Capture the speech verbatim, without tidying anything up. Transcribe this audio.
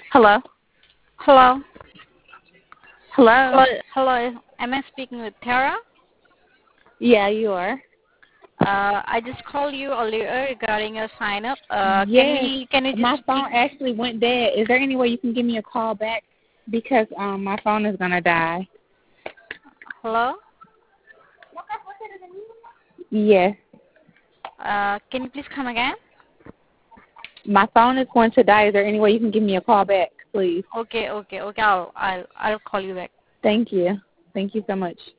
Hello? Hello. Hello? Hello. Hello. Am I speaking with Tara? Yeah, you are. Uh, I just called you earlier regarding a sign up. Uh, can Yes, we can we just my speak? phone actually went dead. Is there any way you can give me a call back? Because um my phone is gonna die. Hello. Yes. Uh, can you please come again? My phone is going to die. Is there any way you can give me a call back, please? Okay. Okay. Okay. I'll I'll I'll call you back. Thank you. Thank you so much.